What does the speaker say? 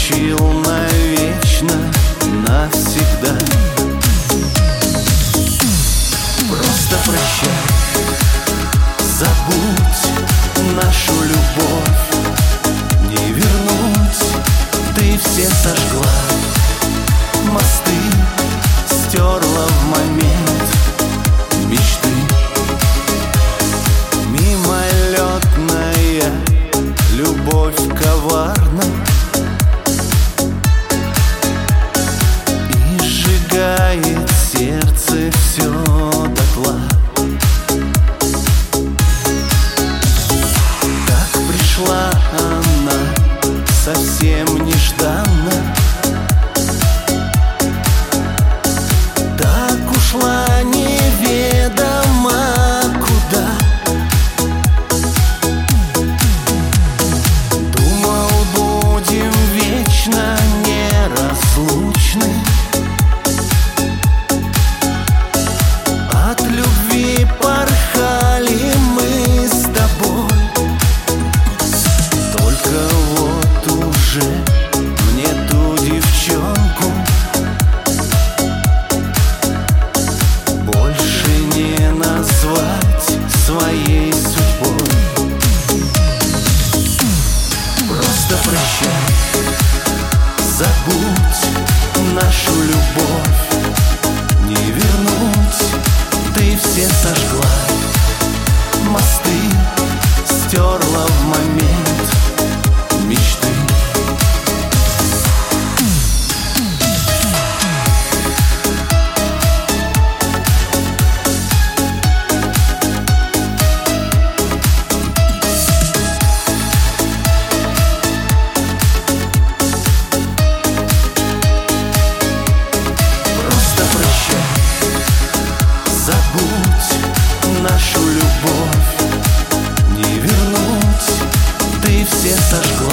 разлучил навечно, навсегда. Просто прощай, забудь нашу любовь, не вернуть, ты все сожгла, мосты стерла в момент мечты. Мимолетная любовь коварна и сжигает сердце все дотла. Так пришла она совсем нежданно, так ушла неведомо куда. Думал, будем вечно неразлучны, от любви порхали мы с тобой. Только вот уже мне ту девчонку больше не назвать своей судьбой. Просто прощай, забудь нашу любовь, не вернуть, ты все сожгла, мосты стерла в момент мечты. Просто прощай, забудь нашу любовь, не вернуть, ты все сожгла,